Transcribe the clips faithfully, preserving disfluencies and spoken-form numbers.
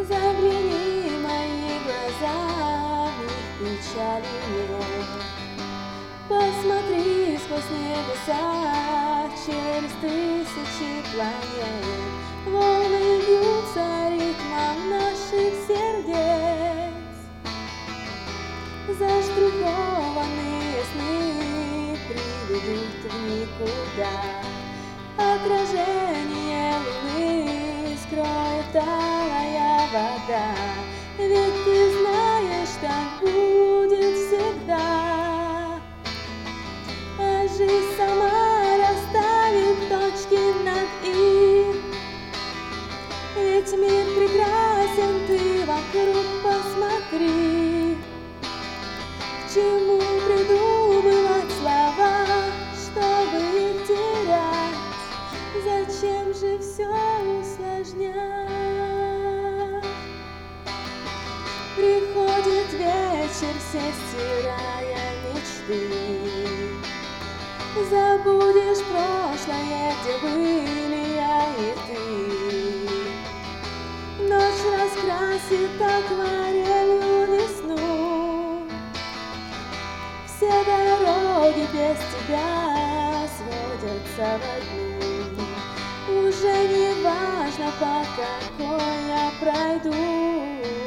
Загляни в мои глаза, в них печали нет. Посмотри сквозь небеса, через тысячи планет. Волны бьются ритмом наших сердец. Заштрихованные сны приведут в никуда. Отражение луны скроет алая вода. Ведь ты знаешь, так будет всегда. А жизнь сама расставит точки над «и». Ведь мир прекрасен, ты вокруг посмотри. К чему придумывать слова, чтобы их терять? Зачем же все усложнять? Приходит вечер, все стирая мечты. Забудешь прошлое, где были я и ты. Ночь раскрасит акварелью весну. Все дороги без тебя сводятся в одну. Уже не важно, по какой я пройду.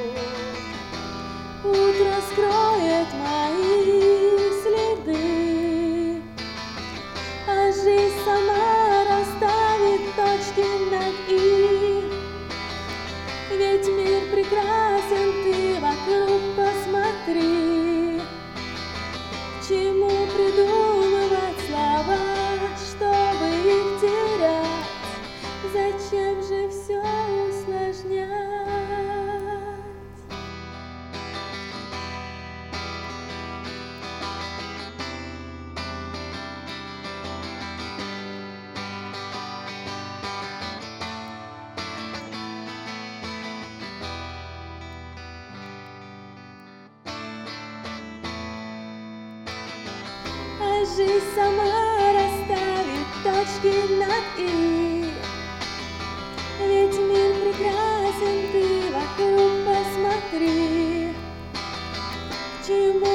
Утро скроет мои следы, а жизнь сама расставит точки над «и». Ведь мир прекрасен, ты вокруг посмотри. К чему придумывать слова, чтобы их терять? Зачем же все усложнять? А жизнь сама расставит точки над «и». Ведь мир прекрасен, ты вокруг посмотри. К чему